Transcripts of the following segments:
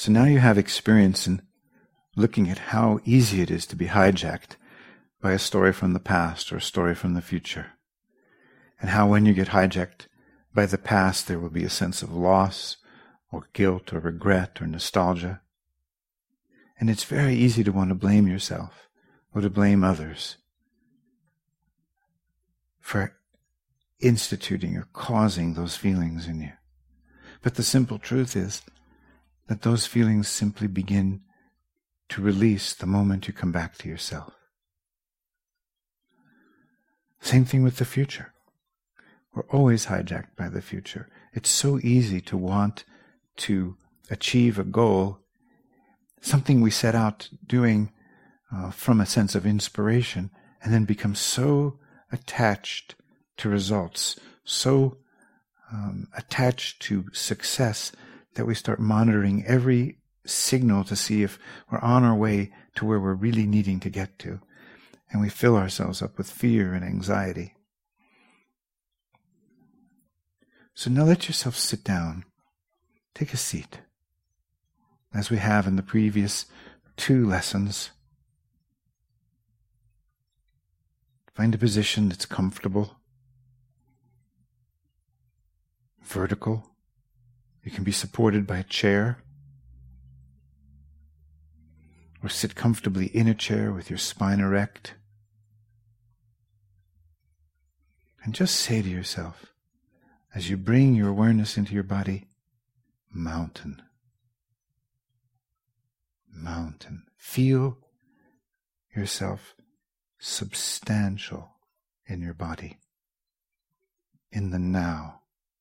So now you have experience in looking at how easy it is to be hijacked by a story from the past or a story from the future. And how when you get hijacked by the past, there will be a sense of loss or guilt or regret or nostalgia. And it's very easy to want to blame yourself or to blame others for instituting or causing those feelings in you. But the simple truth is that those feelings simply begin to release the moment you come back to yourself. Same thing with the future. We're always hijacked by the future. It's so easy to want to achieve a goal, something we set out doing from a sense of inspiration, and then become so attached to results, so attached to success that we start monitoring every signal to see if we're on our way to where we're really needing to get to. And we fill ourselves up with fear and anxiety. So now let yourself sit down. Take a seat. As we have in the previous 2 lessons, find a position that's comfortable, vertical. You can be supported by a chair, or sit comfortably in a chair with your spine erect. And just say to yourself, as you bring your awareness into your body, mountain. Mountain. Feel yourself substantial in your body, in the now.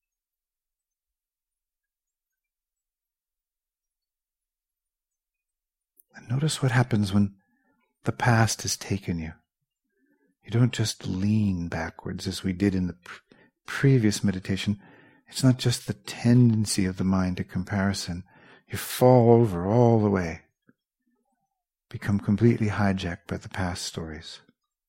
And notice what happens when the past has taken you. You don't just lean backwards as we did in the previous meditation. It's not just the tendency of the mind to comparison. You fall over all the way. Become completely hijacked by the past stories.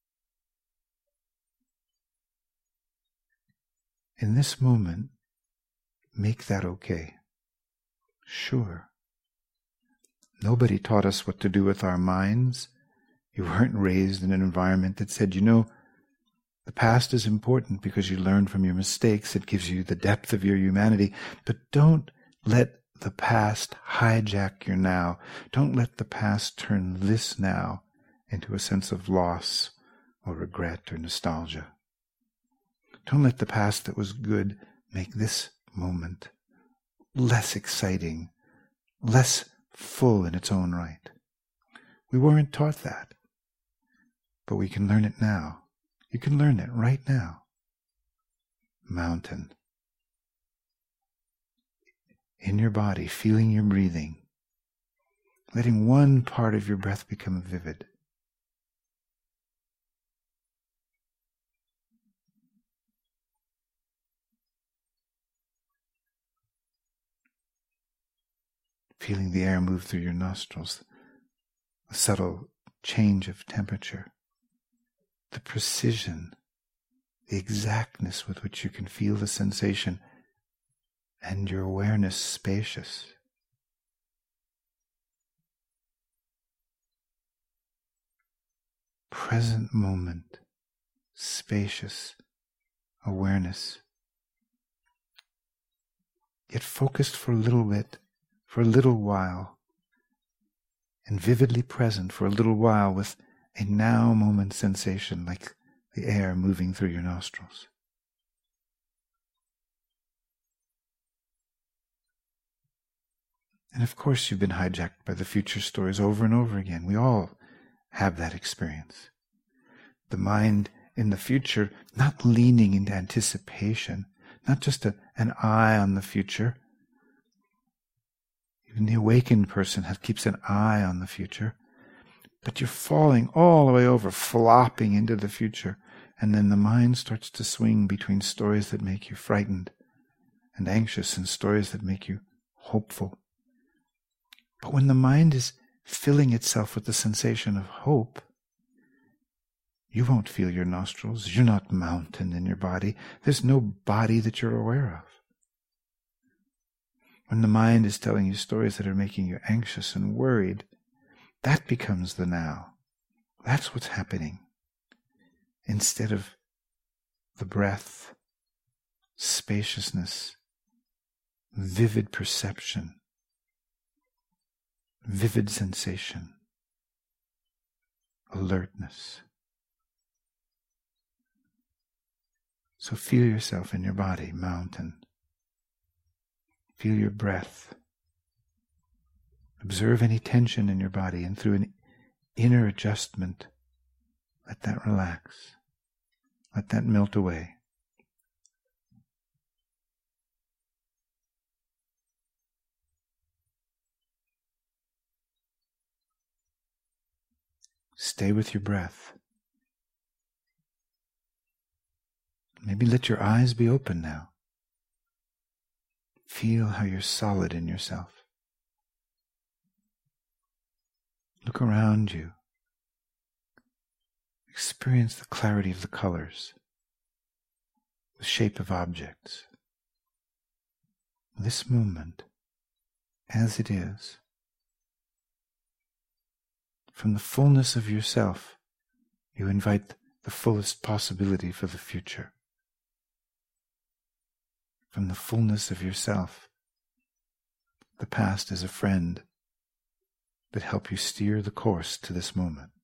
In this moment, make that okay. Sure. Nobody taught us what to do with our minds. You weren't raised in an environment that said, the past is important because you learn from your mistakes. It gives you the depth of your humanity. But don't let the past hijack your now. Don't let the past turn this now into a sense of loss or regret or nostalgia. Don't let the past that was good make this moment less exciting, less full in its own right. We weren't taught that, but we can learn it now. You can learn it right now. Mountain. In your body, feeling your breathing, letting one part of your breath become vivid. Feeling the air move through your nostrils, a subtle change of temperature, the precision, the exactness with which you can feel the sensation, and your awareness spacious. Present moment, spacious awareness. Yet focused for a little bit, for a little while, and vividly present for a little while with a now moment sensation like the air moving through your nostrils. And of course you've been hijacked by the future stories over and over again. We all have that experience. The mind in the future not leaning into anticipation, not just an eye on the future. Even the awakened person keeps an eye on the future. But you're falling all the way over, flopping into the future. And then the mind starts to swing between stories that make you frightened and anxious and stories that make you hopeful. But when the mind is filling itself with the sensation of hope, you won't feel your nostrils. You're not mountain in your body. There's no body that you're aware of. When the mind is telling you stories that are making you anxious and worried, that becomes the now. That's what's happening. Instead of the breath, spaciousness, vivid perception, vivid sensation, alertness. So feel yourself in your body, mountain. Feel your breath. Observe any tension in your body, and through an inner adjustment, let that relax. Let that melt away. Stay with your breath. Maybe let your eyes be open now. Feel how you're solid in yourself. Look around you. Experience the clarity of the colors, the shape of objects. This moment, as it is, from the fullness of yourself, you invite the fullest possibility for the future. From the fullness of yourself, the past is a friend that helps you steer the course to this moment.